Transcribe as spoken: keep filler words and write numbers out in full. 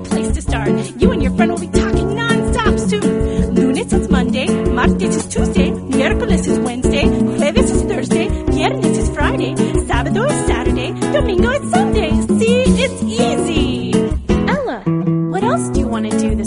great place to start. You and your friend will be talking non-stop soon. Lunes is Monday, martes is Tuesday, miércoles is Wednesday, jueves is Thursday, viernes is Friday, sábado is Saturday, domingo is Sunday. See, it's easy. Ella, what else do you want to do this